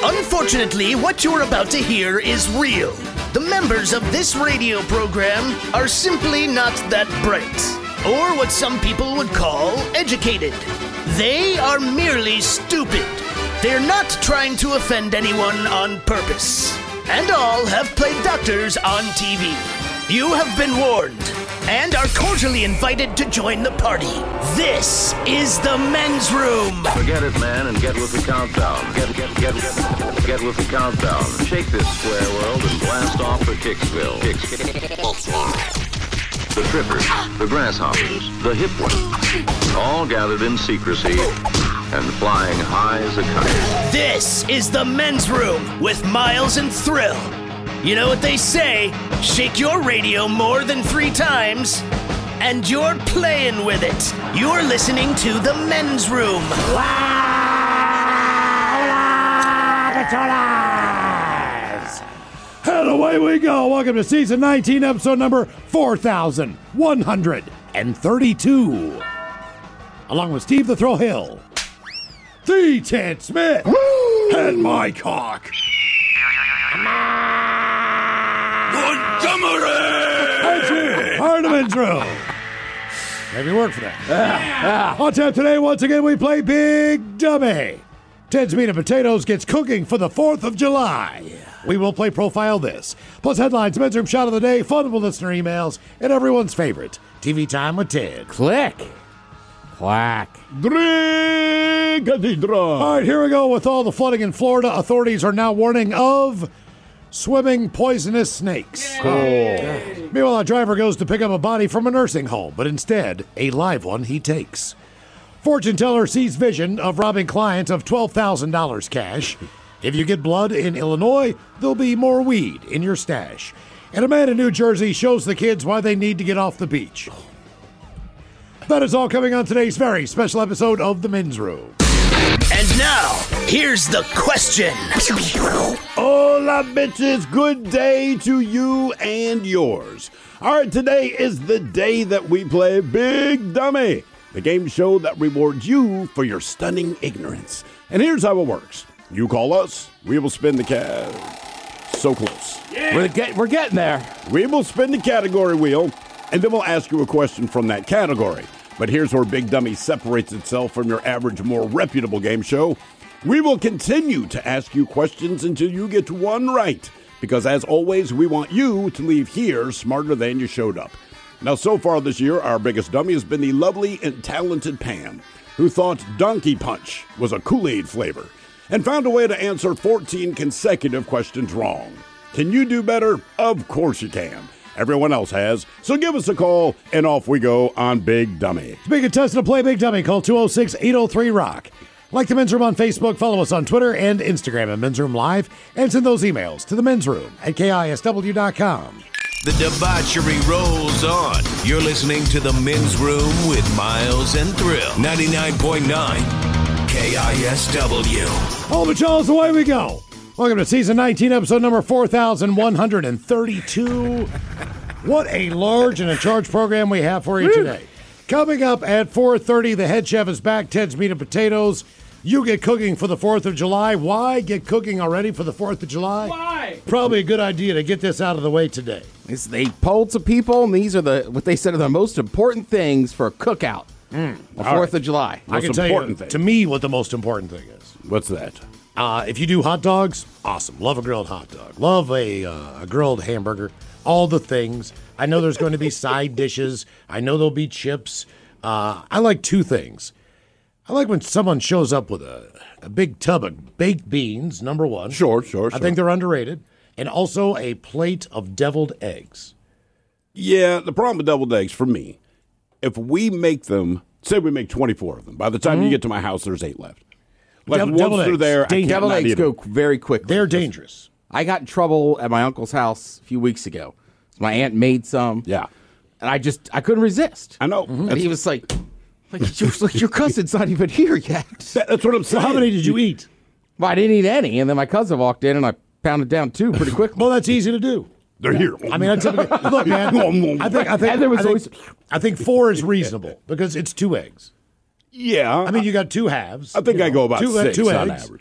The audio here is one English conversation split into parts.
Unfortunately, what you're about to hear is real. The members of this radio program are simply not that bright, or what some people would call educated. They are merely stupid. They're not trying to offend anyone on purpose. And all have played doctors on TV. You have been warned and are cordially invited to join the party. This is the men's room. Forget it, man, and get with the countdown. Get with the countdown. Shake this square world and blast off for Kicksville. The trippers, the grasshoppers, the hip ones, all gathered in secrecy and flying high as a kite. This is the men's room with Miles and Thrill. You know what they say, shake your radio more than 3 times, and you're playing with it. You're listening to the men's room. And away we go. Welcome to season 19, episode number 4132. Along with Steve the Thrill Hill, the Ted Smith, and Mike Hawk. Montgomery! Part of the men's room. Maybe work for that. On tap today, once again, we play Big Dummy. Ted's Meat and Potatoes gets cooking for the 4th of July. We will play Profile This, plus headlines, men's room shot of the day, fun with listener emails, and everyone's favorite, TV Time with Ted. Click. Quack. Drink Cathedral. All right, here we go with all the flooding in Florida. Authorities are now warning of swimming poisonous snakes. Cool. Meanwhile, a driver goes to pick up a body from a nursing home, but instead, a live one he takes. Fortune teller sees vision of robbing client of $12,000 cash. If you get blood in Illinois, there'll be more weed in your stash. And a man in New Jersey shows the kids why they need to get off the beach. That is all coming on today's very special episode of The Men's Room. And now, here's the question. Hola, bitches. Good day to you and yours. All right, today is the day that we play Big Dummy, the game show that rewards you for your stunning ignorance. And here's how it works. You call us, we will spin the so close. Yeah. We're getting there. We will spin the category wheel, and then we'll ask you a question from that category. But here's where Big Dummy separates itself from your average, more reputable game show. We will continue to ask you questions until you get one right, because as always, we want you to leave here smarter than you showed up. Now, so far this year, our biggest dummy has been the lovely and talented Pam, who thought Donkey Punch was a Kool-Aid flavor, and found a way to answer 14 consecutive questions wrong. Can you do better? Of course you can. Everyone else has. So give us a call, and off we go on Big Dummy. To be contestant to play Big Dummy, call 206-803-ROCK. Like the Men's Room on Facebook, follow us on Twitter and Instagram at Men's Room Live, and send those emails to the Men's Room at KISW.com. The debauchery rolls on. You're listening to The Men's Room with Miles and Thrill. 99.9 KISW. All the Charles, away we go. Welcome to season 19, episode number 4132. What a large and a charged program we have for you today. Coming up at 4:30, the head chef is back, Ted's Meat and Potatoes. You get cooking for the 4th of July. Why get cooking already for the 4th of July? Why? Probably a good idea to get this out of the way today. They polled some people, and these are what they said are the most important things for a cookout. The 4th of July. I can tell you, to me, what the most important thing is. What's that? If you do hot dogs, awesome. Love a grilled hot dog. Love a grilled hamburger. All the things. I know there's going to be side dishes. I know there'll be chips. I like 2 things. I like when someone shows up with a big tub of baked beans, number 1. Sure. I think they're underrated. And also a plate of deviled eggs. Yeah, the problem with deviled eggs, for me, if we make them, say we make 24 of them, by the time you get to my house, there's 8 left. Like once they're there, deviled eggs go very quickly. They're dangerous. I got in trouble at my uncle's house a few weeks ago. My aunt made some. Yeah. And I couldn't resist. I know. And he was like your cousin's not even here yet. That's what I'm saying. So how many did you eat? Well, I didn't eat any, and then my cousin walked in, and I pounded down 2 pretty quickly. Well, that's easy to do. They're here. I mean, look, man. I think 4 is reasonable because it's 2 eggs. Yeah. I mean, you got 2 halves. I think I go about 6 2 on eggs. average.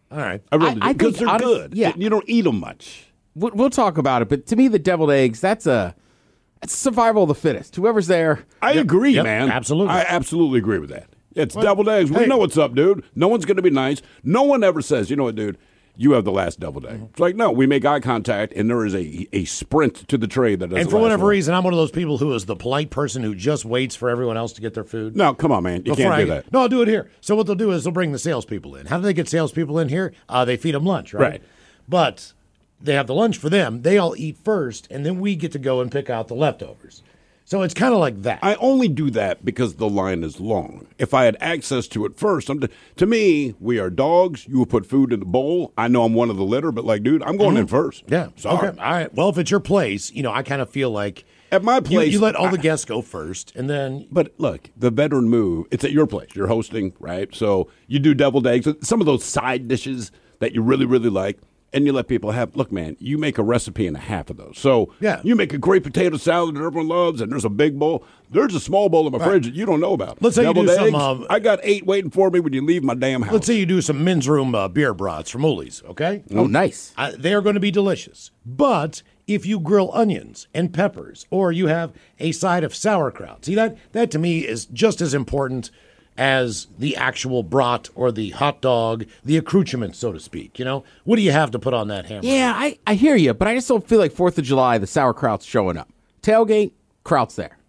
All right. I really do. I think Because they're good. yeah. You don't eat them much. We'll talk about it, but to me, the deviled eggs, that's survival of the fittest. Whoever's there. I agree, Yep, man. absolutely. I absolutely agree with that. It's deviled eggs. We know what's up, dude. No one's going to be nice. No one ever says, you know what, dude, you have the last deviled egg. It's like, no, we make eye contact, and there is a sprint to the tray that doesn't And for last whatever long. reason, I'm one of those people who is the polite person who just waits for everyone else to get their food. No, come on, man. You can't do that. No, I'll do it here. So what they'll do is they'll bring the salespeople in. How do they get salespeople in here? They feed them lunch, right? Right. But they have the lunch for them. They all eat first, and then we get to go and pick out the leftovers. So it's kind of like that. I only do that because the line is long. If I had access to it first, to me, we are dogs. You will put food in the bowl. I know I'm one of the litter, but like, dude, I'm going in first. Yeah. Sorry. Okay. All right. Well, if it's your place, I kind of feel like At my place, you let all the guests go first, and then But look, the veteran move, it's at your place. You're hosting, right? So you do deviled eggs, some of those side dishes that you really, really like, and you let people have. Look, man, you make a recipe and a half of those. So Yeah. you make a great potato salad that everyone loves, and there's a big bowl. There's a small bowl in my fridge that you don't know about. Let's say you Deviled do some, eggs, I got 8 waiting for me when you leave my damn house. let's say you do some men's room beer brats from Ollie's, okay? Oh, nice. They are going to be delicious. But if you grill onions and peppers, or you have a side of sauerkraut, see, that to me is just as important as the actual brat or the hot dog, the accoutrement, so to speak. What do you have to put on that hamburger? Yeah, I hear you, but I just don't feel like 4th of July, the sauerkraut's showing up. Tailgate, kraut's there.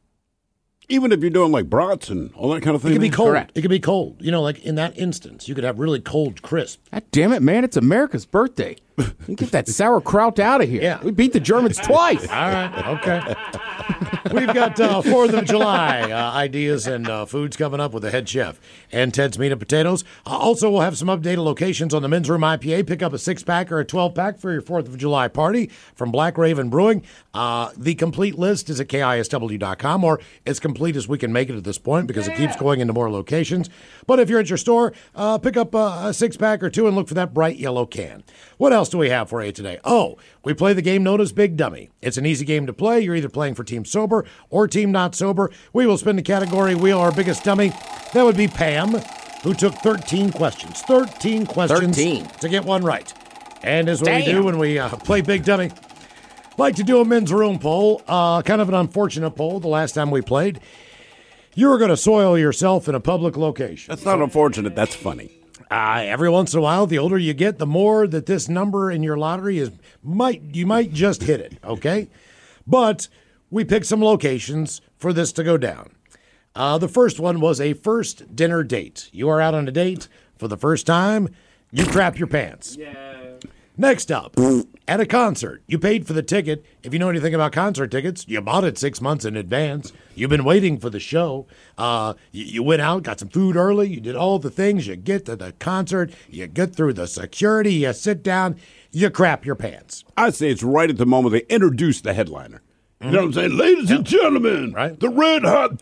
Even if you're doing like brats and all that kind of thing. It could be cold. Correct. It could be cold. Like in that instance, you could have really cold crisp. God damn it, man, it's America's birthday. You get that sauerkraut out of here. Yeah. We beat the Germans twice. All right, okay. We've got 4th of July ideas and foods coming up with the head chef and Ted's Meat and Potatoes. Also, we'll have some updated locations on the Men's Room IPA. Pick up a 6-pack or a 12-pack for your 4th of July party from Black Raven Brewing. The complete list is at KISW.com, or as complete as we can make it at this point because it keeps going into more locations. But if you're at your store, pick up a 6-pack or 2 and look for that bright yellow can. What else do we have for you today? Oh, we play the game known as Big Dummy. It's an easy game to play. You're either playing for Team Sober or Team Not Sober. We will spin the category wheel. Our biggest dummy, that would be Pam, who took 13 questions. 13 questions 13. to get one right. And as what we do when we play Big Dummy, like to do a men's room poll, kind of an unfortunate poll the last time we played. You were going to soil yourself in a public location. That's not unfortunate. That's funny. Every once in a while, the older you get, the more that this number in your lottery is you might just hit it, okay? But we picked some locations for this to go down. The first one was a first dinner date. You are out on a date for the first time. You crap your pants. Next up, at a concert, you paid for the ticket. If you know anything about concert tickets, you bought it 6 months in advance. You've been waiting for the show. You went out, got some food early. You did all the things. You get to the concert. You get through the security. You sit down. You crap your pants. I say it's right at the moment they introduce the headliner. You know what I'm saying? Ladies and gentlemen, Right. the Red Hot.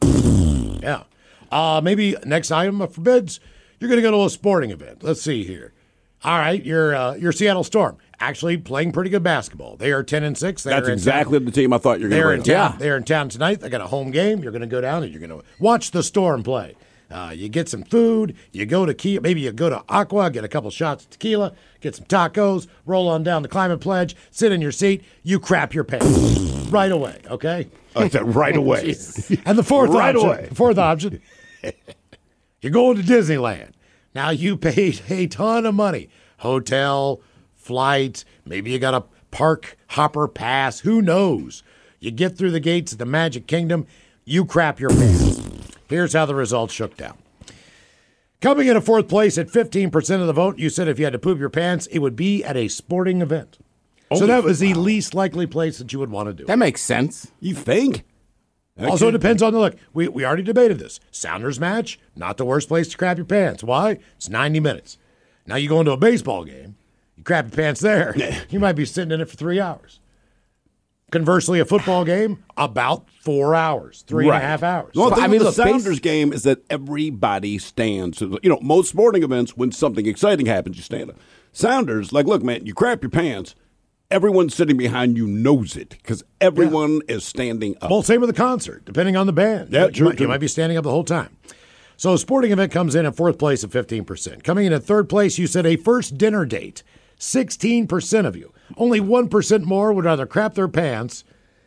Yeah. Maybe next item forbids, you're going to go to a sporting event. Let's see here. All right, your Seattle Storm actually playing pretty good basketball. They are 10-6. That's exactly the team I thought you were They're going in to bring. town. They're in town tonight. They got a home game. You're going to go down and you're going to watch the Storm play. You get some food. You go to maybe you go to Aqua, get a couple shots of tequila, get some tacos, roll on down the Climate Pledge, sit in your seat. You crap your pants right away. Okay. I said right away. And the fourth Right option, away. the fourth option, you're going to Disneyland. Now you paid a ton of money. Hotel, flight, maybe you got a park hopper pass, who knows? You get through the gates of the Magic Kingdom, you crap your pants. Here's how the results shook down. Coming in at fourth place at 15% of the vote, you said if you had to poop your pants, it would be at a sporting event. So that was the least likely place that you would want to do it. That makes sense. You think? Also, it depends on the look. We already debated this. Sounders match, not the worst place to crap your pants. Why? It's 90 minutes. Now you go into a baseball game, you crap your pants there, you might be sitting in it for 3 hours. Conversely, a football game, about 4 hours, 3.5 hours. The only thing I mean, with the look, Sounders game is that everybody stands. You know, most sporting events, when something exciting happens, you stand up. Sounders, like, look, man, you crap your pants. Everyone sitting behind you knows it because everyone is standing up. Well, same with the concert, depending on the band. Yeah, you true, might true. be standing up the whole time. So sporting event comes in at fourth place at 15%. Coming in at third place, you said a first dinner date. 16% of you. Only 1% more would rather crap their pants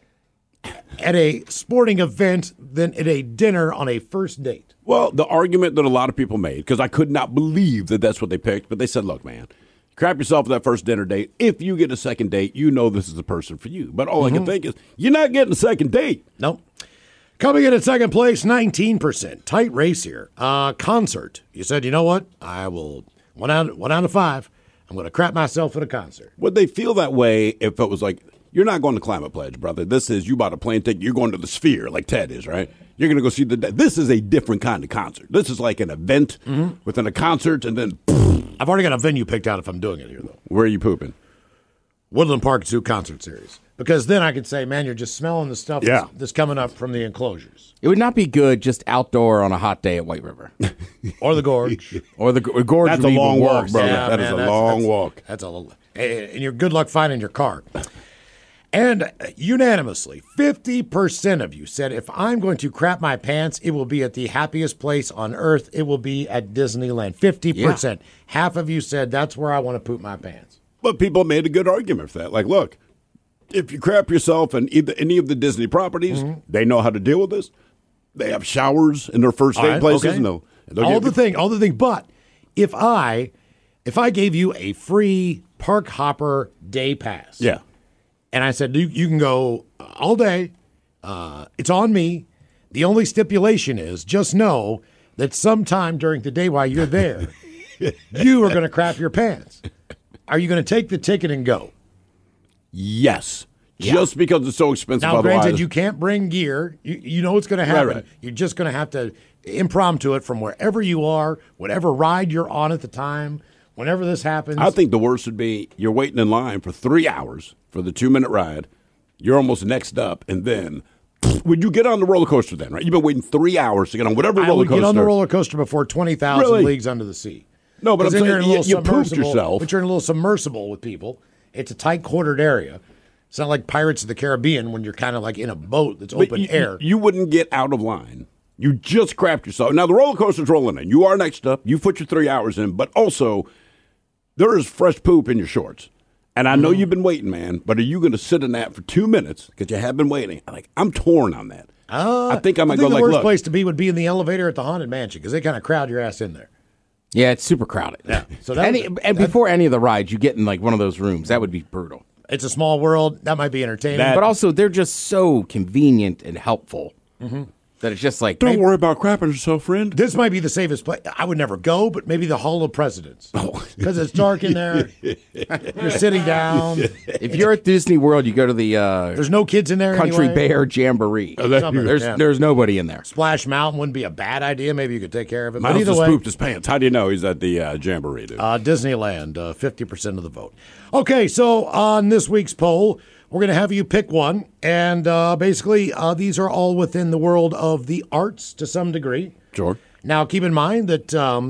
at a sporting event than at a dinner on a first date. Well, the argument that a lot of people made, because I could not believe that that's what they picked, but they said, look, man, crap yourself at that first dinner date. If you get a second date, you know this is the person for you. But all I can think is, you're not getting a second date. Nope. Coming in at second place, 19%. Tight race here. Concert. You said, you know what? I will, one out of five, I'm going to crap myself at a concert. Would they feel that way if it was like, you're not going to Climate Pledge, brother. This is, you bought a plane ticket, you're going to the Sphere, like Ted is, right? You're going to go see this is a different kind of concert. This is like an event within a concert, and then I've already got a venue picked out if I'm doing it here, though. Where are you pooping? Woodland Park Zoo Concert Series. Because then I could say, man, you're just smelling the stuff that's coming up from the enclosures. It would not be good just outdoor on a hot day at White River. Or the Gorge. Or the Gorge. That's would a be long even walk, worse. brother. Yeah, that man, is a long walk. That's and you're good luck finding your car. And unanimously, 50% of you said, if I'm going to crap my pants, it will be at the happiest place on earth. It will be at Disneyland. 50%. Yeah. Half of you said, that's where I want to poop my pants. But people made a good argument for that. Like, look, if you crap yourself in any of the Disney properties, they know how to deal with this. They have showers in their first date places. Okay. And they'll all the thing. But if I gave you a free Park Hopper day pass, and I said you can go all day, it's on me. The only stipulation is just know that sometime during the day while you're there, you are going to crap your pants. Are you going to take the ticket and go? Yes. Yeah. Just because it's so expensive. Now, otherwise. granted, you can't bring gear. You know what's going to happen. Right. You're just going to have to impromptu it from wherever you are, whatever ride you're on at the time, whenever this happens. I think the worst would be you're waiting in line for 3 hours for the 2-minute ride. You're almost next up, and then would you get on the roller coaster then, right? You've been waiting 3 hours to get on whatever roller coaster. I would get on the roller coaster before 20,000 leagues under the sea. No, but I'm saying you pooped submersible, yourself. But you're in a little submersible with people. It's a tight quartered area. It's not like Pirates of the Caribbean when you're kind of like in a boat that's open air. You wouldn't get out of line. You just crapped yourself. Now, the roller coaster's rolling in. You are next up. You put your 3 hours in. But also, there is fresh poop in your shorts. And I know you've been waiting, man. But are you going to sit in that for 2 minutes because you have been waiting? I'm torn on that. I think I might go like, the worst place to be would be in the elevator at the Haunted Mansion because they kind of crowd your ass in there. Yeah, it's super crowded. Yeah. So before any of the rides, you get in like one of those rooms. That would be brutal. It's a small world. That might be entertaining. But also, they're just so convenient and helpful that it's just like... Don't worry about crapping yourself, friend. This might be the safest place. I would never go, but maybe the Hall of Presidents. Because it's dark in there. You're sitting down. If you're at Disney World, you go to the... There's no kids in there Country anyway. Bear Jamboree. There's nobody in there. Splash Mountain wouldn't be a bad idea. Maybe you could take care of it. Miles but either just way, pooped his pants. How do you know he's at the Jamboree, dude? Disneyland, 50% of the vote. Okay, so on this week's poll, we're going to have you pick one. And basically, these are all within the world of the arts to some degree. Sure. Now, keep in mind that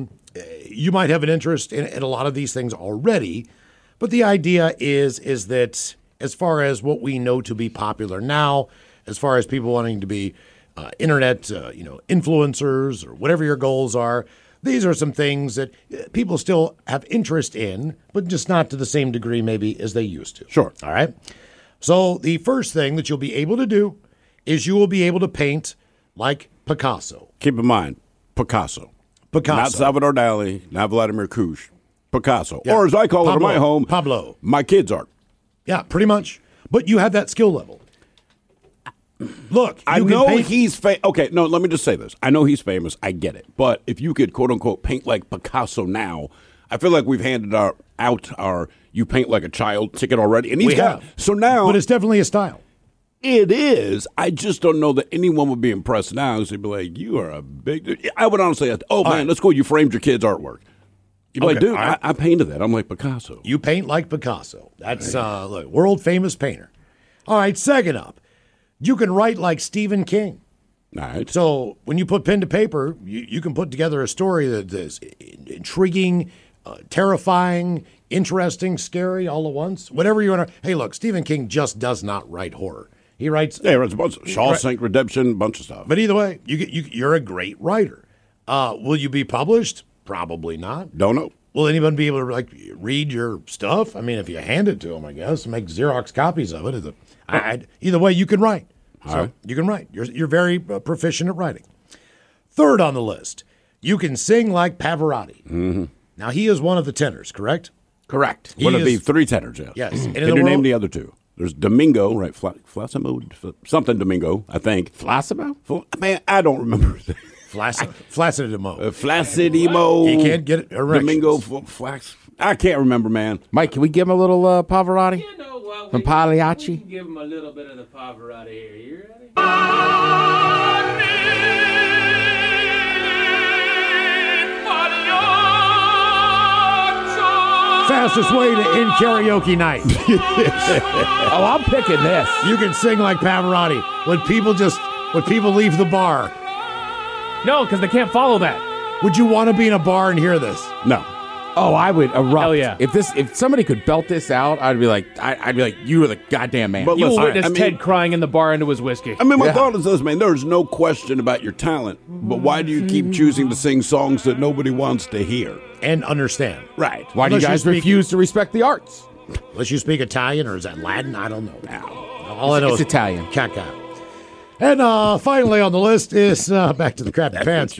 you might have an interest in a lot of these things already. But the idea is that as far as what we know to be popular now, as far as people wanting to be internet influencers or whatever your goals are, these are some things that people still have interest in, but just not to the same degree maybe as they used to. Sure. All right? So the first thing that you'll be able to do is you will be able to paint like Picasso. Keep in mind, Picasso. Not Salvador Dali, not Vladimir Kush. Picasso. Yeah. Or as I call it in my home, Pablo. My kids' art. Yeah, pretty much. But you have that skill level. Look, I know he's okay, no, let me just say this. I know he's famous. I get it. But if you could, quote unquote, paint like Picasso now, I feel like we've handed out our you paint like a child ticket already. And he's so now. But it's definitely a style. It is. I just don't know that anyone would be impressed now because they'd be like, you are a big. I would honestly say, oh, man, let's go. You framed your kid's artwork. You'd be like, dude, I painted that. I'm like Picasso. You paint like Picasso. That's look, world famous painter. All right, second up. You can write like Stephen King. All right. So when you put pen to paper, you can put together a story that is intriguing, terrifying, interesting, scary all at once. Whatever you want to. Hey, look, Stephen King just does not write horror. He writes. Yeah, he writes a bunch of Shawshank Redemption, a bunch of stuff. But either way, you're a great writer. Will you be published? Probably not. Don't know. Will anyone be able to read your stuff? I mean, if you hand it to them, I guess, make Xerox copies of it. Either way, you can write. So you can write. You're very proficient at writing. Third on the list, you can sing like Pavarotti. Mm-hmm. Now, he is one of the tenors, correct? Correct. One of the 3 tenors, yes. Yes. And Can you name the other 2? There's Domingo, right? Flassimo, something Domingo, I think. Flassimo? Man, I don't remember. Flaccidimo. Flaccidimo. He can't get it. Domingo Flax. I can't remember, man. Mike, can we give him a little Pavarotti? You know what? From Pagliacci? We can give him a little bit of the Pavarotti here. You ready? Fastest way to end karaoke night. Oh, I'm picking this. You can sing like Pavarotti when people leave the bar. No, because they can't follow that. Would you want to be in a bar and hear this? No. Oh, I would erupt. Hell yeah. If somebody could belt this out, I'd be like, you were the goddamn man. But You will listen, witness Ted crying in the bar into his whiskey. I mean, my thought is this, man. There's no question about your talent, but why do you keep choosing to sing songs that nobody wants to hear? And understand. Right. Why do you Unless guys speak- refuse to respect the arts? Unless you speak Italian, or is that Latin? I don't know. All I know It's is Italian. Caca. And finally on the list is back to the crappy pants.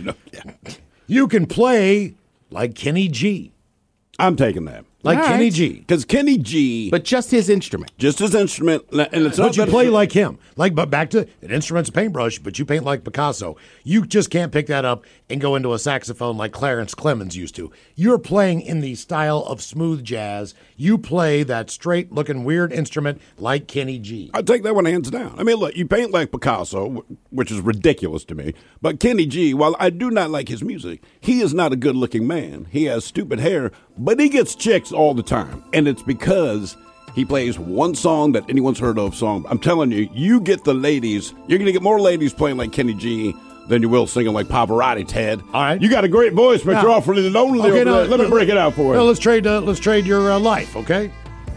You can play like Kenny G. I'm taking that. Like All Kenny right. G. Because Kenny G, But just his instrument. just his instrument, and it's not But you that- play like him. But back to an instrument's a paintbrush, but you paint like Picasso. You just can't pick that up and go into a saxophone like Clarence Clemens used to. You're playing in the style of smooth jazz. You play that straight-looking weird instrument like Kenny G. I take that one hands down. I mean, look, you paint like Picasso, which is ridiculous to me. But Kenny G, while I do not like his music, he is not a good-looking man. He has stupid hair, but he gets chicks all the time. And it's because he plays one song that anyone's heard of song. I'm telling you, you get the ladies. You're going to get more ladies playing like Kenny G than you will singing like Pavarotti, Ted. All right. You got a great voice, but you're awfully lonely over there. Let me break it out for you. No, let's trade your life, okay?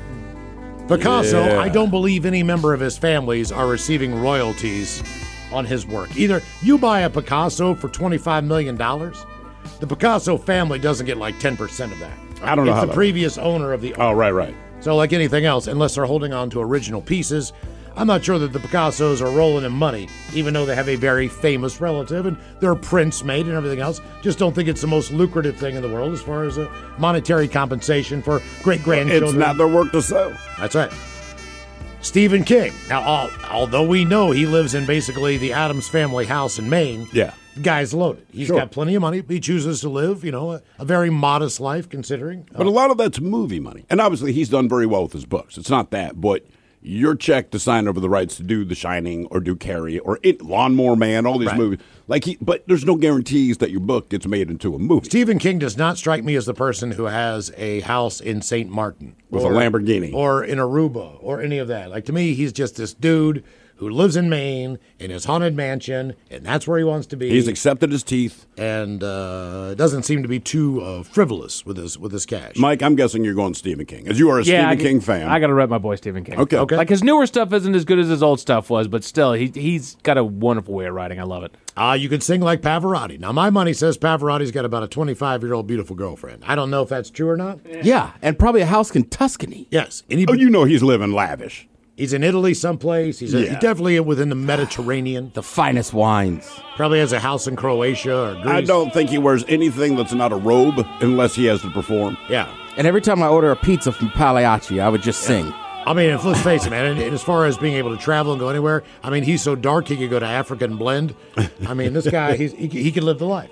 Picasso, Yeah. I don't believe any member of his families are receiving royalties on his work. Either you buy a Picasso for $25 million, the Picasso family doesn't get like 10% of that. I don't know It's how the that previous owner of the Oh, right. So like anything else, unless they're holding on to original pieces, I'm not sure that the Picassos are rolling in money, even though they have a very famous relative and their prints made and everything else. Just don't think it's the most lucrative thing in the world as far as a monetary compensation for great-grandchildren. It's not their work to sell. That's right. Stephen King. Now, although we know he lives in basically the Addams family house in Maine, Yeah. the guy's loaded. He's got plenty of money. He chooses to live, a very modest life considering. But a lot of that's movie money. And obviously, he's done very well with his books. It's not that. But your check to sign over the rights to do The Shining or do Carrie or Lawnmower Man, all these movies. But there's no guarantees that your book gets made into a movie. Stephen King does not strike me as the person who has a house in St. Martin. With a Lamborghini. Or in Aruba or any of that. Like, to me, he's just this dude who lives in Maine in his haunted mansion, and that's where he wants to be. He's accepted his teeth. And doesn't seem to be too frivolous with his cash. Mike, I'm guessing you're going Stephen King, as you are a Stephen King fan. I got to rep my boy Stephen King. Okay. Like, his newer stuff isn't as good as his old stuff was, but still, he's got a wonderful way of writing. I love it. You could sing like Pavarotti. Now, my money says Pavarotti's got about a 25-year-old beautiful girlfriend. I don't know if that's true or not. Yeah, and probably a house in Tuscany. Yes. Oh, you know he's living lavish. He's in Italy someplace. He's definitely within the Mediterranean. The finest wines. Probably has a house in Croatia or Greece. I don't think he wears anything that's not a robe unless he has to perform. Yeah. And every time I order a pizza from Pagliacci, I would just sing. I mean, let's face it, man. And as far as being able to travel and go anywhere, I mean, he's so dark he could go to Africa and blend. I mean, this guy, he can live the life.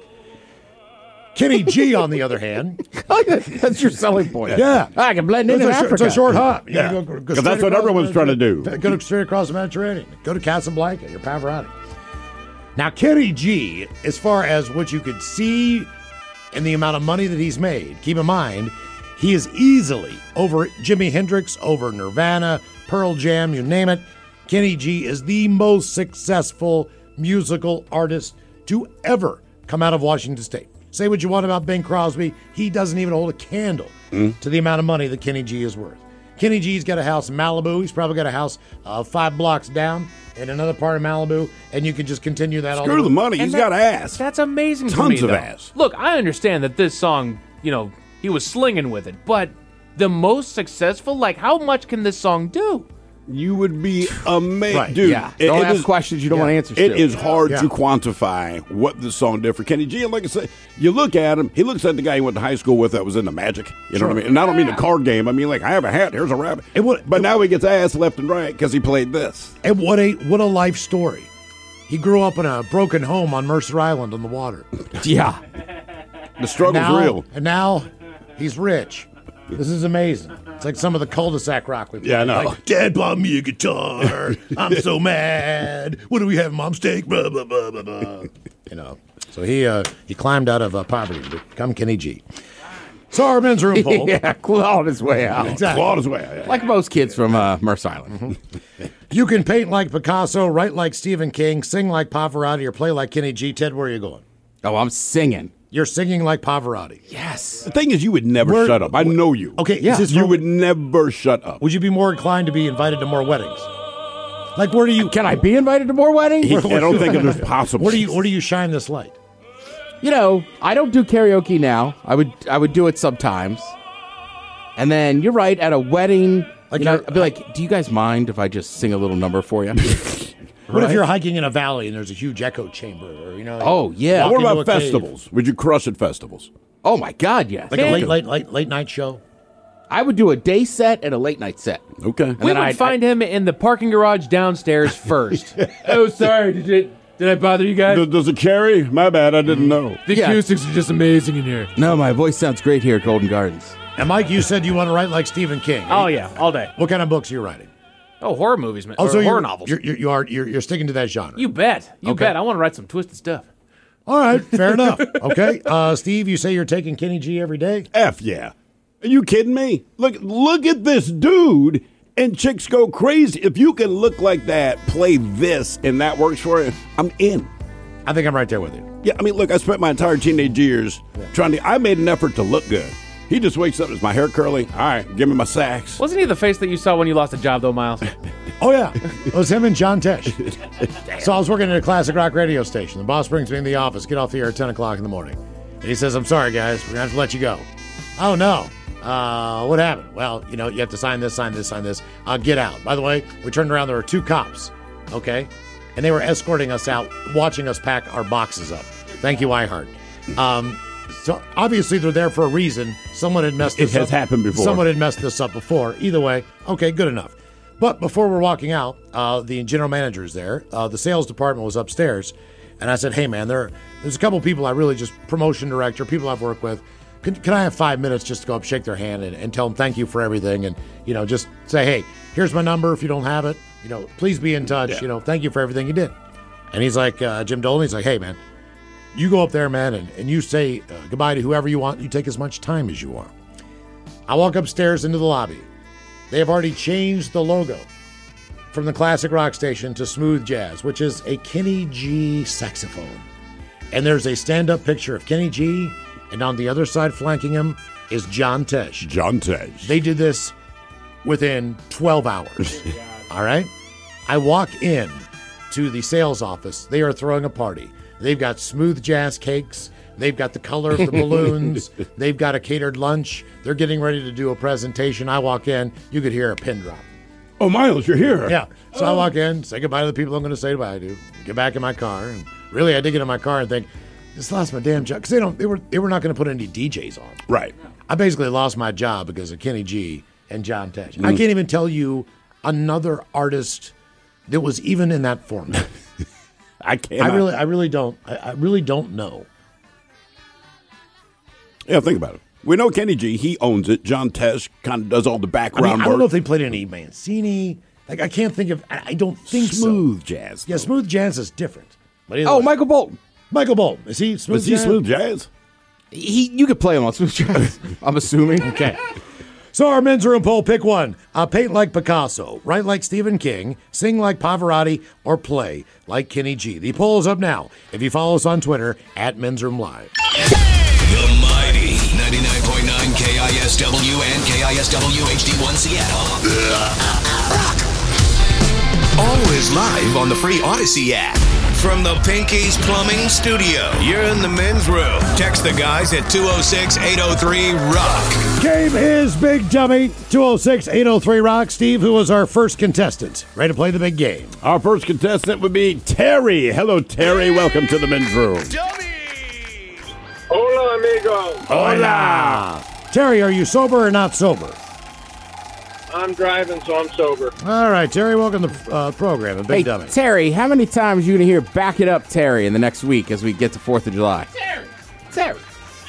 Kenny G, on the other hand. That's your selling point. Yeah. I can blend in Africa. It's a short hop. Yeah. Because Because that's what everyone's trying to do. Go straight across the Mediterranean. Go to Casablanca. You're Pavarotti. Now, Kenny G, as far as what you could see and the amount of money that he's made, keep in mind, he is easily over Jimi Hendrix, over Nirvana, Pearl Jam, you name it. Kenny G is the most successful musical artist to ever come out of Washington State. Say what you want about Bing Crosby, he doesn't even hold a candle to the amount of money that Kenny G is worth. Kenny G's got a house in Malibu. He's probably got a house 5 blocks down in another part of Malibu, and you can just continue that all Screw the money. He's got ass. That's amazing to Tons me, of though. ass. Look, I understand that this song, he was slinging with it, but the most successful, like, how much can this song do? You would be amazed. Right, Dude, Yeah. Don't ask questions you don't want answers to. It is hard Yeah. to quantify what this song did for Kenny G. And like I said, you look at him, he looks like the guy he went to high school with that was into Magic. You know what I mean? And I don't mean the card game. I mean, like, I have a hat, here's a rabbit. But now he gets ass left and right because he played this. And what a life story. He grew up in a broken home on Mercer Island on the water. Yeah. The struggle's real. And now he's rich. This is amazing. It's like some of the cul-de-sac rock we play. Yeah, I know. Like, Dad bought me a guitar. I'm so mad. What do we have, Mom? Steak? Blah, blah, blah, blah, blah. So he climbed out of poverty to become Kenny G. So our men's room poll. Yeah, clawed his way out. Exactly. Clawed his way out. Like most kids from Mercer Island. You can paint like Picasso, write like Stephen King, sing like Pavarotti, or play like Kenny G. Ted, where are you going? Oh, I'm singing. You're singing like Pavarotti. Yes. The thing is, you would never shut up. I know you. Okay, Yeah. is this You for- would never shut up. Would you be more inclined to be invited to more weddings? Like, where do you? Can I be invited to more weddings? I don't think it is possible. Where do you shine this light? I don't do karaoke now. I would do it sometimes. And then you're right, at a wedding, Like I'd be like, do you guys mind if I just sing a little number for you? What if you're hiking in a valley and there's a huge echo chamber? Or, Oh, yeah. walk What into about a cave? festivals? Would you crush at festivals? Oh, my God, yes. Like a late night show? I would do a day set and a late night set. Okay. We would find him in the parking garage downstairs first. Oh, sorry. Did I bother you guys? Does it carry? My bad, I didn't know. The acoustics are just amazing in here. No, my voice sounds great here at Golden Gardens. And Mike, you said you want to write like Stephen King. Oh, yeah, all day. What kind of books are you writing? Oh, horror movies, man. Oh, so horror you're, novels. You're sticking to that genre. You bet. You Okay. bet. I want to write some twisted stuff. All right, fair enough. Okay, Steve, you say you're taking Kenny G every day? F yeah. Are you kidding me? Look at this dude, and chicks go crazy. If you can look like that, play this, and that works for you, I'm in. I think I'm right there with you. Yeah, I mean, look, I spent my entire teenage years I made an effort to look good. He just wakes up, is my hair curly? All right, give me my sax. Wasn't he the face that you saw when you lost a job, though, Miles? Oh, yeah. It was him and John Tesh. So I was working at a classic rock radio station. The boss brings me in the office, get off the air at 10 o'clock in the morning. And he says, I'm sorry, guys. We're going to have to let you go. Oh, no. What happened? Well, you have to sign this, sign this, sign this. Get out. By the way, we turned around. There were 2 cops, okay? And they were escorting us out, watching us pack our boxes up. Thank you, iHeart. So obviously they're there for a reason. Someone had messed this up. It has happened before. Someone had messed this up before. Either way, okay, good enough. But before we're walking out, the general manager is there. The sales department was upstairs. And I said, hey, man, there's a couple people I really just, promotion director, people I've worked with. Can I have 5 minutes just to go up, shake their hand, and tell them thank you for everything? And, just say, hey, here's my number if you don't have it. Please be in touch. Yeah. Thank you for everything you did. And he's like, Jim Dolan, he's like, hey, man, you go up there, man, and you say goodbye to whoever you want. You take as much time as you want. I walk upstairs into the lobby. They have already changed the logo from the classic rock station to Smooth Jazz, which is a Kenny G saxophone. And there's a stand-up picture of Kenny G, and on the other side flanking him is John Tesh. John Tesh. They did this within 12 hours. All right? I walk in to the sales office. They are throwing a party. They've got Smooth Jazz cakes. They've got the color of the balloons. They've got a catered lunch. They're getting ready to do a presentation. I walk in. You could hear a pin drop. Oh, Miles, you're here. Yeah. So I walk in, say goodbye to the people I'm going to say goodbye to, get back in my car. And really, I did get in my car and think, just lost my damn job. Because they were not going to put any DJs on. Right. I basically lost my job because of Kenny G and John Tesh. I can't even tell you another artist that was even in that format. I can't. I really don't know. Yeah, think about it. We know Kenny G. He owns it. John Tesh kind of does all the background I don't know work. if they played any Mancini. Like, I can't think of. I don't think Smooth so. Jazz. Yeah, Smooth Jazz is different. But either Oh, way. Michael Bolton. Michael Bolton. Is he Smooth Is he Jazz? Smooth Jazz? You could play him on Smooth Jazz, I'm assuming. Okay. So our men's room poll, pick one. Paint like Picasso, write like Stephen King, sing like Pavarotti, or play like Kenny G. The poll is up now. If you follow us on Twitter, @Men's Room Live. The mighty 99.9 KISW and KISW HD1 Seattle. Always live on the free Odyssey app. From the Pinky's Plumbing Studio, you're in the men's room. Text the guys at 206-803-ROCK. Game is Big Dummy. 206-803-ROCK. Steve, who was our first contestant? Ready to play the big game. Our first contestant would be Terry. Hello, Terry. Welcome to the men's room. Hola, amigo. Hola. Terry, are you sober or not sober? I'm driving, so I'm sober. All right, Terry, welcome to the program. Big Hey, Dummy. Terry, how many times are you going to hear "Back It Up, Terry" in the next week as we get to 4th of July? Terry.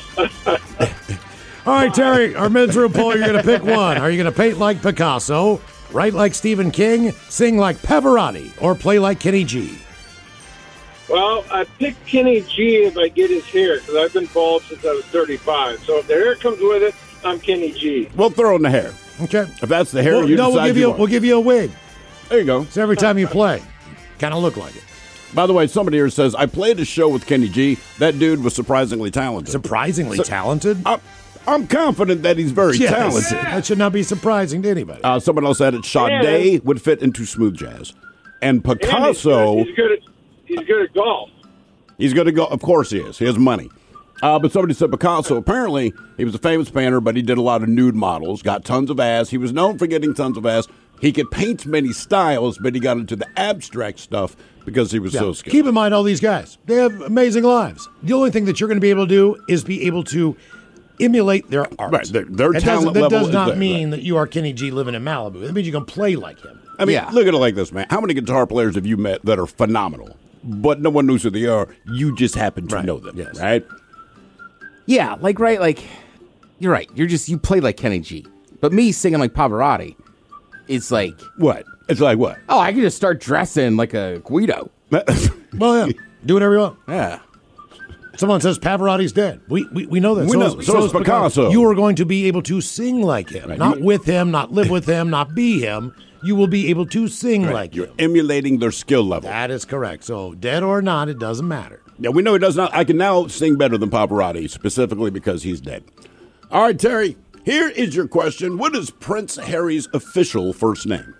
All right, Terry, our men's room poll, you're going to pick one. Are you going to paint like Picasso, write like Stephen King, sing like Pavarotti, or play like Kenny G? Well, I picked Kenny G if I get his hair, because I've been bald since I was 35. So if the hair comes with it, I'm Kenny G. We'll throw in the hair. Okay. If that's the hair, Well, you no, decide we'll give you a wig. There you go. So every time you play, kind of look like it. By the way, somebody here says, I played a show with Kenny G. That dude was surprisingly talented. Surprisingly talented? I'm confident that he's very Yes. talented. That should not be surprising to anybody. Someone else said it. Sade would fit into smooth jazz. And Picasso, He's good at golf. he's going to go. Of course he is. He has money. But somebody said Picasso, apparently, he was a famous painter, but he did a lot of nude models, got tons of ass. He was known for getting tons of ass. He could paint many styles, but he got into the abstract stuff because he was so skilled. Keep in mind all these guys. They have amazing lives. The only thing that you're going to be able to do is be able to emulate their art. Right, their talent that level does is not there, mean that you are Kenny G living in Malibu. That means you can play like him. I mean, look at it like this, man. How many guitar players have you met that are phenomenal, but no one knows who they are? You just happen to know them, right? Yeah, like you're right. You play like Kenny G. But me singing like Pavarotti, it's like what? It's like what? Oh, I can just start dressing like a Guido. Well, yeah, do whatever you want. Yeah. Someone says Pavarotti's dead. We know that. We know. So is Picasso. You are going to be able to sing like him, not with him, not live with him, not be him. You will be able to sing like You're him. emulating their skill level. That is correct. So, dead or not, it doesn't matter. Yeah, we know he does not. I can now sing better than Pavarotti, specifically because he's dead. All right, Terry, here is your question. What is Prince Harry's official first name?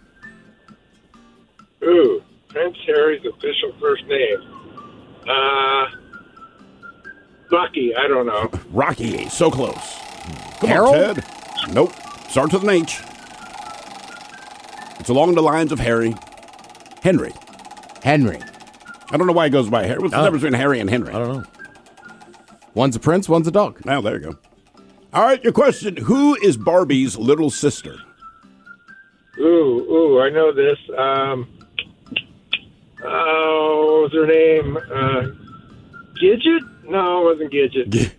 Ooh, Prince Harry's official first name. Rocky, I don't know. Rocky, so close. Come Harold? on, Ted. Nope. Starts with an H. It's along the lines of Harry. Henry. I don't know why he goes by Harry. What's the difference between Harry and Henry? I don't know. One's a prince, one's a dog. Now, there you go. All right, your question. Who is Barbie's little sister? Ooh, I know this. What was her name? Gidget? No, it wasn't Gidget.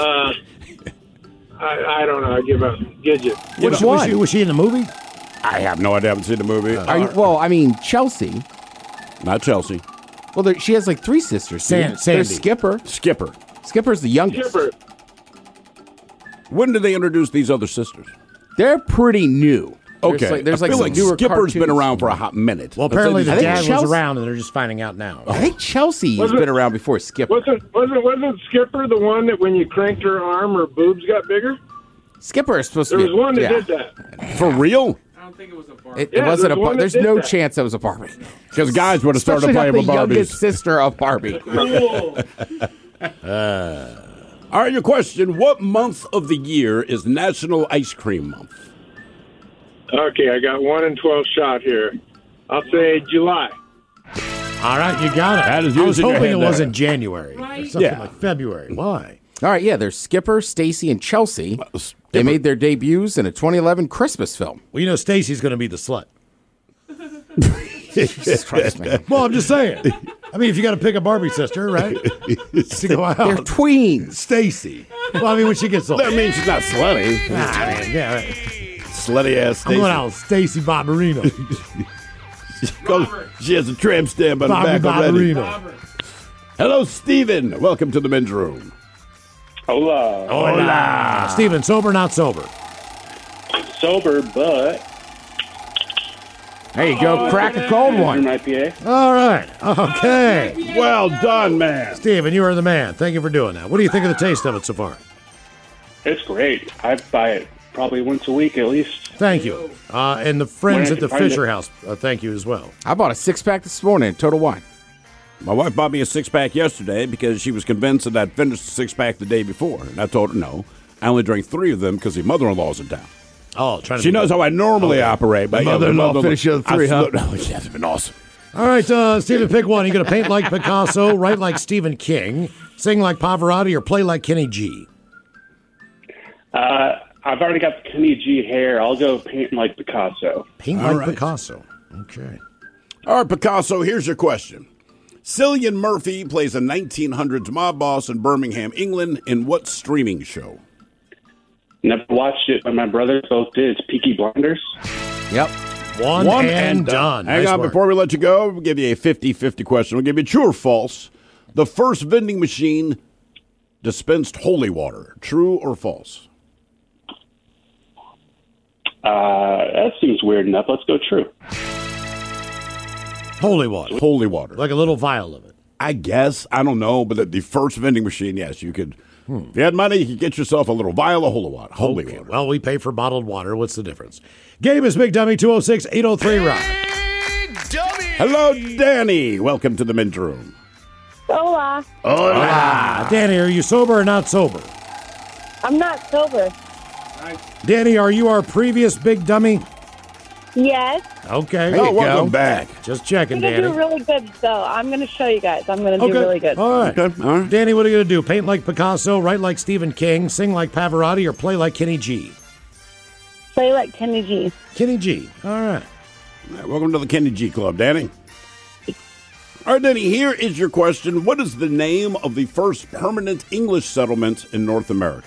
I don't know. I give up. Gidget. Which one? Was she in the movie? I have no idea. I haven't seen the movie. Chelsea. Not Chelsea. Well, she has like 3 sisters. Sandy. There's Skipper. Skipper's the youngest. Skipper. When did they introduce these other sisters? They're pretty new. Okay. There's I feel some newer Skipper's been cartoons. around for a hot minute. Well, apparently the I think dad was Chelsea- around, and they're just finding out now. I think Chelsea's been around before Skipper. Wasn't Skipper the one that when you cranked her arm, her boobs got bigger? Skipper is supposed There to was be. one that did that. For real? I don't think it was a Barbie. It Yeah, wasn't there's a one Barbie. that There's did no that. chance that was a Barbie. Because guys would have started Especially playing not with the youngest Barbies. sister of Barbie. Cool. All right, your question. What month of the year is National Ice Cream Month? Okay, I got 1 in 12 shot here. I'll say July. All right, you got it. That is I was using your hoping it head there. wasn't January. Or something Yeah. like February. Why? All right, yeah, there's Skipper, Stacy, and Chelsea. They made their debuts in a 2011 Christmas film. Well, you know Stacy's going to be the slut. Jesus Christ, man. Well, I'm just saying. I mean, if you got to pick a Barbie sister, right? To go out. They're tweens. Stacy. Well, I mean, when she gets old. That means she's not slutty. I mean, yeah, right. Slutty ass Stacy. I'm going out with Stacy Barbarino. She has a tramp stamp on Bobby the back already. Barbarino. Hello, Steven. Welcome to the men's room. Hola. Hola. Steven, sober, not sober? Sober, but There you go. Crack a cold one. IPA. All right. Okay. Well done, man. Steven, you are the man. Thank you for doing that. What do you think of the taste of it so far? It's great. I buy it probably once a week at least. Thank you. And the friends When I at the can find Fisher it. House, thank you as well. I bought a 6-pack this morning at Total Wine. My wife bought me a 6-pack yesterday because she was convinced that I'd finished the 6-pack the day before. And I told her no. I only drank 3 of them because the mother-in-law's in town. Oh, trying to She knows how I normally operate. But mother-in-law finished the other 3, huh? That's been awesome. All right, Stephen, pick one. You going to paint like Picasso, write like Stephen King, sing like Pavarotti, or play like Kenny G? I've already got the Kenny G hair. I'll go paint like Picasso. Paint All like right. Picasso. Okay. All right, Picasso, here's your question. Cillian Murphy plays a 1900s mob boss in Birmingham, England, in what streaming show? Never watched it, but my brothers both did. It's Peaky Blinders. Yep. One and done. Hang Nice on, work. before we let you go, we'll give you a 50-50 question. We'll give you true or false. The first vending machine dispensed holy water. True or false? That seems weird enough. Let's go true. Holy water. Holy water. Like a little vial of it. I guess. I don't know. But the first vending machine, yes, you could. If you had money, you could get yourself a little vial of holy water. Holy Okay, water. well, we pay for bottled water. What's the difference? Game is Big Dummy, 206-803-ROCK. Hello, Danny. Welcome to the men's room. Hola. Danny, are you sober or not sober? I'm not sober. Danny, are you our previous Big Dummy? Yes. Okay. Oh, welcome back. Just I'm checking, going to Danny. do really good, though. I'm going to show you guys. I'm going to do really good. All right. Okay, all right. Danny, what are you going to do? Paint like Picasso, write like Stephen King, sing like Pavarotti, or play like Kenny G? Play like Kenny G. Kenny G. All right. All right, welcome to the Kenny G Club, Danny. All right, Danny, here is your question. What is the name of the first permanent English settlement in North America?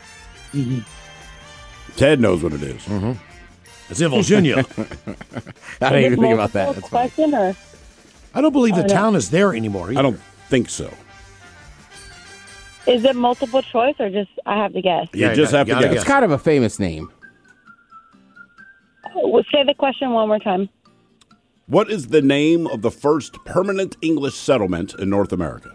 Ted knows what it is. It's in Virginia. I didn't even think about that. That's funny. Question or? I don't believe the town is there anymore either. I don't think so. Is it multiple choice or just I have to guess? You just have to gotta guess. It's kind of a famous name. Say the question one more time. What is the name of the first permanent English settlement in North America?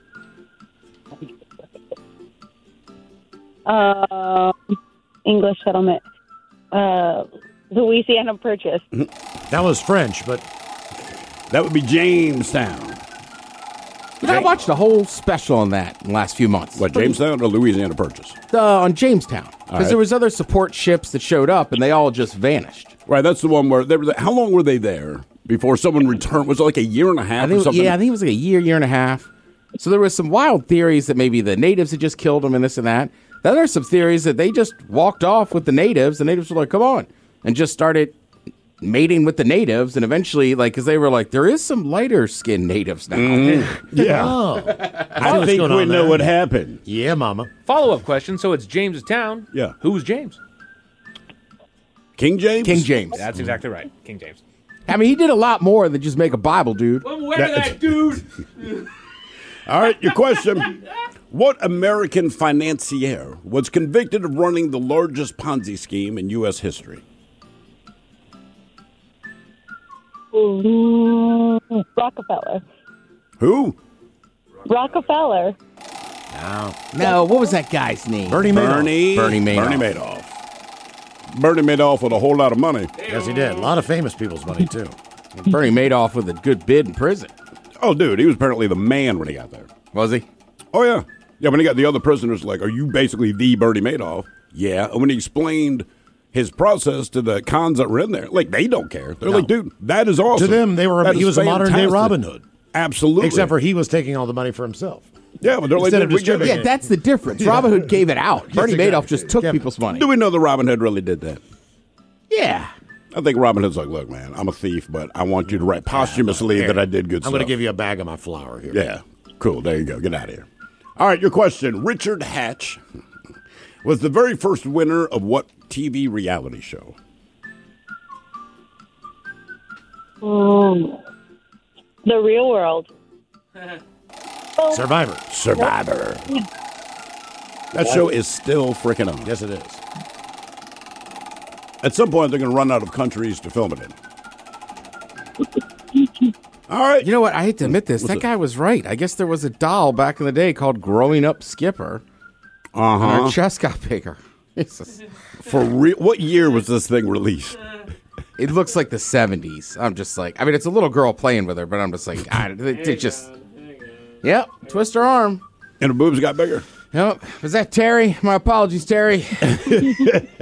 English settlement. Louisiana Purchase. That was French, but That would be Jamestown. You know, I watched a whole special on that in the last few months. What, Jamestown or Louisiana Purchase? On Jamestown. Because right. there was other support ships that showed up, and they all just vanished. Right, that's the one where they were. How long were they there before someone returned? Was it like a year and a half or something? Yeah, I think it was like a year and a half. So there was some wild theories that maybe the natives had just killed them and this and that. Then there's some theories that they just walked off with the natives. The natives were like, come on, and just started mating with the natives. And eventually, like, because they were like, there is some lighter skinned natives now. Yeah. oh, I think we know what happened. Yeah, Mama. Follow-up question. So it's Jamestown. Yeah. Who's James? King James? King James. That's exactly right. King James. I mean, he did a lot more than just make a Bible, dude. Well, where that dude? All right, your question. What American financier was convicted of running the largest Ponzi scheme in U.S. history? Rockefeller. Who? Rockefeller. No, what was that guy's name? Bernie Madoff. Bernie Madoff. Bernie Madoff. Bernie Madoff with a whole lot of money. Yes, he did. A lot of famous people's money, too. Bernie Madoff with a good bid in prison. Oh, dude, he was apparently the man when he got there. Was he? Oh, yeah. Yeah, when he got the other prisoners, like, are you basically the Bernie Madoff? Yeah. And when he explained his process to the cons that were in there, like, they don't care. They're like, dude, that is awesome. To them, he was a modern-day Robin Hood. Absolutely. Except for he was taking all the money for himself. Yeah, but they're like, Instead of dude, we get distributing it. Yeah, that's the difference. Robin Hood gave it out. Bernie exactly. Madoff just took Yeah. people's money. Do we know that Robin Hood really did that? Yeah. I think Robin Hood's like, look, man, I'm a thief, but I want you to write posthumously Here, that I did good I'm stuff. going to give you a bag of my flour here. Yeah, cool. There you go. Get out of here. All right, your question. Richard Hatch was the very first winner of what TV reality show? The Real World. Survivor. Survivor. That show is still freaking on. Yes, it is. At some point, they're going to run out of countries to film it in. All right. You know what? I hate to admit this. What's That it? guy was right. I guess there was a doll back in the day called Growing Up Skipper. Uh-huh. And our chest got bigger. Jesus. For real? What year was this thing released? It looks like the 70s. I'm just like, I mean, it's a little girl playing with her, but I'm just like, God, it just, yep, twist her arm. And her boobs got bigger. Yep. Was that Terry? My apologies, Terry. Hang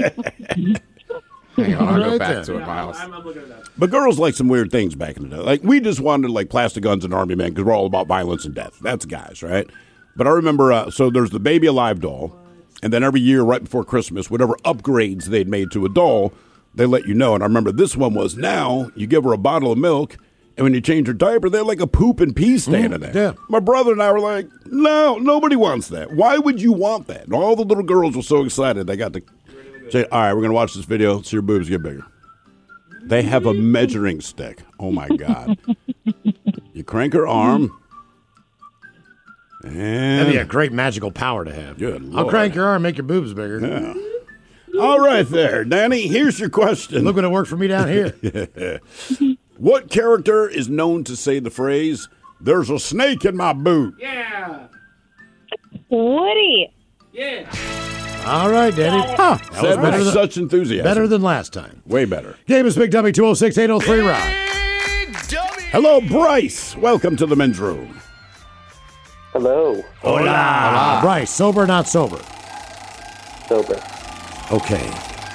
on, I'll go back to it, Miles. I'm looking at that. But girls like some weird things back in the day. Like, we just wanted, like, plastic guns and army men because we're all about violence and death. That's guys, right? But I remember, so there's the Baby Alive doll. And then every year, right before Christmas, whatever upgrades they'd made to a doll, they let you know. And I remember this one was, now you give her a bottle of milk, and when you change her diaper, they had like a poop and pee stain in there. Yeah. My brother and I were like, no, nobody wants that. Why would you want that? And all the little girls were so excited. They got to say, all right, we're going to watch this video, see your boobs get bigger. They have a measuring stick. Oh, my God. You crank her arm. And That'd be a great magical power to have. Good I'll Lord. crank your arm, make your boobs bigger. Yeah. All right there, Danny, here's your question. Look when it worked for me down here. What character is known to say the phrase, there's a snake in my boot? Yeah. Woody. Yeah. All right, Danny. Got That was Said better with than, such enthusiasm. better than last time. Way better. Game is Big Dummy 206-803 Rock. Hello, Bryce. Welcome to the men's room. Hello. Hola. Bryce, sober or not sober? Sober. Okay.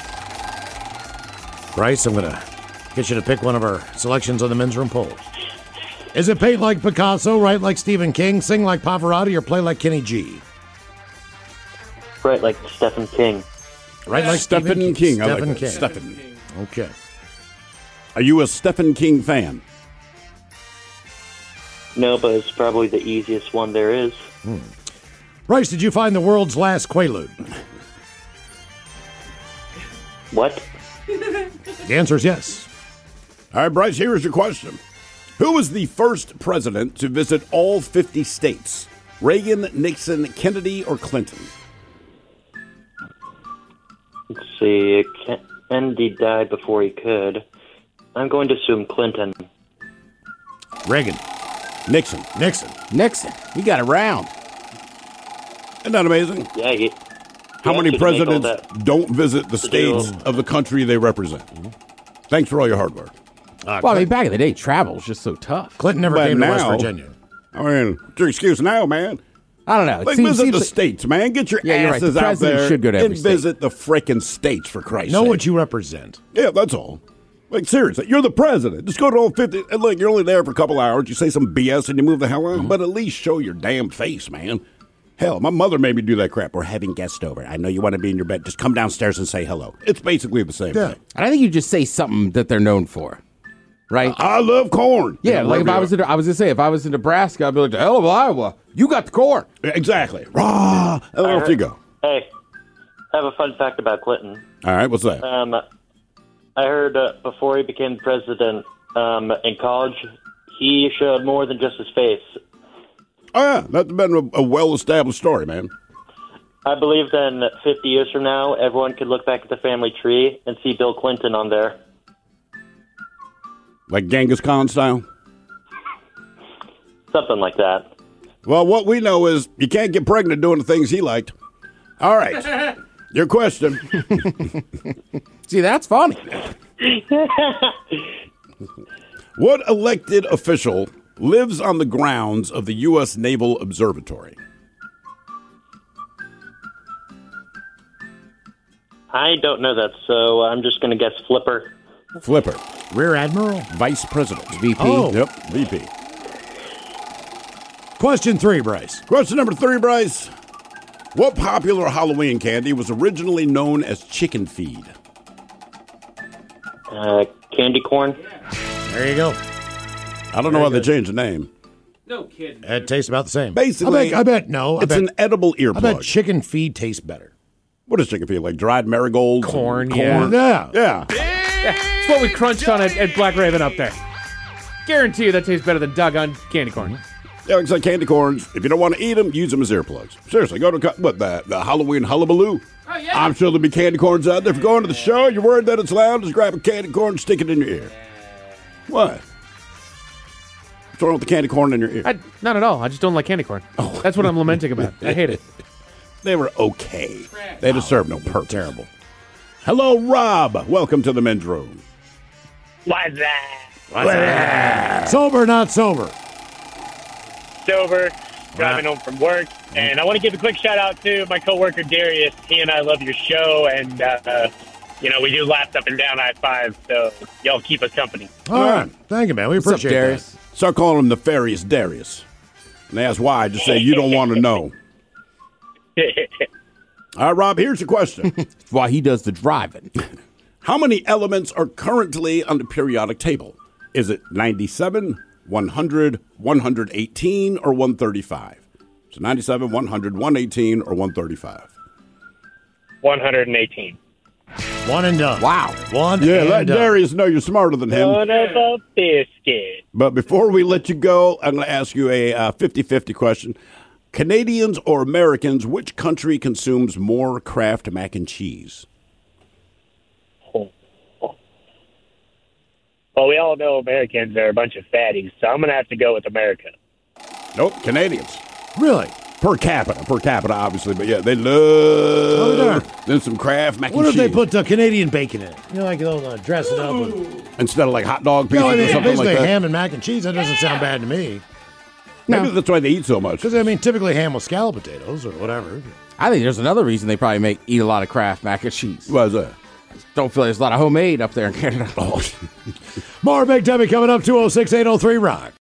Bryce, I'm going to get you to pick one of our selections on the men's room poll. Is it paint like Picasso, write like Stephen King, sing like Pavarotti, or play like Kenny G? Right, like Stephen King. Right like Stephen King. I like Stephen that. King. Stephen. Okay. Are you a Stephen King fan? No, but it's probably the easiest one there is. Bryce, did you find the world's last Quaalude? What? The answer is yes. All right, Bryce, here's your question. Who was the first president to visit all 50 states? Reagan, Nixon, Kennedy, or Clinton? Let's see. Kennedy died before he could. I'm going to assume Clinton. Reagan. Nixon. Nixon. Nixon. He got around. Isn't that amazing? Yeah, he How many actually did make all presidents don't visit the states of the country they represent? Thanks for all your hard work. Well, I mean, back in the day, travel was just so tough. Clinton never But came to West now- Virginia. I mean, what's your excuse now, man? I don't know. It Like, seems- visit seems the like- states, man. Get your Yeah, you're right. The asses out president there should go to every and state. visit the frickin' states, for Christ's Know sake. what you represent. Yeah, that's all. Like, seriously, you're the president. Just go to all 50. And look, you're only there for a couple hours. You say some BS and you move the hell on. But at least show your damn face, man. Hell, my mother made me do that crap. We're having guests over. I know you want to be in your bed. Just come downstairs and say hello. It's basically the same thing. And I think you just say something that they're known for, right? I love corn. Yeah, like if I was in Nebraska, I'd be like, the hell of Iowa, you got the corn. Exactly. Rah! And off you go. Hey, I have a fun fact about Clinton. All right, what's that? I heard before he became president in college, he showed more than just his face. Oh, yeah, that's been a well-established story, man. I believe then 50 years from now, everyone could look back at the family tree and see Bill Clinton on there. Like Genghis Khan style? Something like that. Well, what we know is you can't get pregnant doing the things he liked. All right. Your question. See, that's funny. What elected official lives on the grounds of the U.S. Naval Observatory? I don't know that, so I'm just going to guess Flipper. Flipper. Rear Admiral? Vice President. VP. Oh. Yep, VP. Question 3, Bryce. Question number 3, Bryce. What popular Halloween candy was originally known as chicken feed? Candy corn. There you go. I don't know why they changed the name. No kidding. It tastes about the same. Basically, I bet no. It's an edible I bet earplug. chicken feed tastes better. What does chicken feed? Like dried marigolds? Corn, and Yeah. Yeah. It's what we crunched on at Black Raven up there. Guarantee you that tastes better than doggone candy corn. Yeah, it's like candy corns. If you don't want to eat them, use them as earplugs. Seriously, go to the Halloween hullabaloo. Oh, yeah. I'm sure there'll be candy corns out there. If you're going to the show, you're worried that it's loud, just grab a candy corn, stick it in your ear. What? What's wrong with the candy corn in your ear? Not at all. I just don't like candy corn. That's what I'm lamenting about. I hate it. They were okay. They just served no purpose. Terrible. Hello, Rob. Welcome to the men's room. What's that? Sober, not sober. Sober, driving home from work. And I want to give a quick shout out to my coworker Darius. He and I love your show, and we do laps up and down I-5, so y'all keep us company. All right. Thank you, man. We appreciate Darius? that. Start calling him Nefarious Darius. And they ask why. Just say you don't want to know. All right, Rob, here's your question. Why he does the driving. How many elements are currently on the periodic table? Is it 97, 100, 118, or 135? So 97, 100, 118, or 135? 118. One and done. Wow. One Yeah, and let done. Darius know you're smarter than him. Son of a biscuit. But before we let you go, I'm going to ask you a 50-50 question. Canadians or Americans, which country consumes more Kraft mac and cheese? Well, we all know Americans are a bunch of fatties, so I'm going to have to go with America. Nope, Canadians. Really? Per capita, obviously. But yeah, they love them some Kraft mac and What cheese. if they put Canadian bacon in it? You know, like they'll dress it up with Instead of like hot dog pieces or something basically like that? ham and mac and cheese. That doesn't sound bad to me. Maybe that's why they eat so much. Because, I mean, typically ham with scallop potatoes or whatever. I think there's another reason they probably eat a lot of Kraft mac and cheese. Why is that? Don't feel like there's a lot of homemade up there in Canada. More Big Dummy coming up, 206-803-ROCK.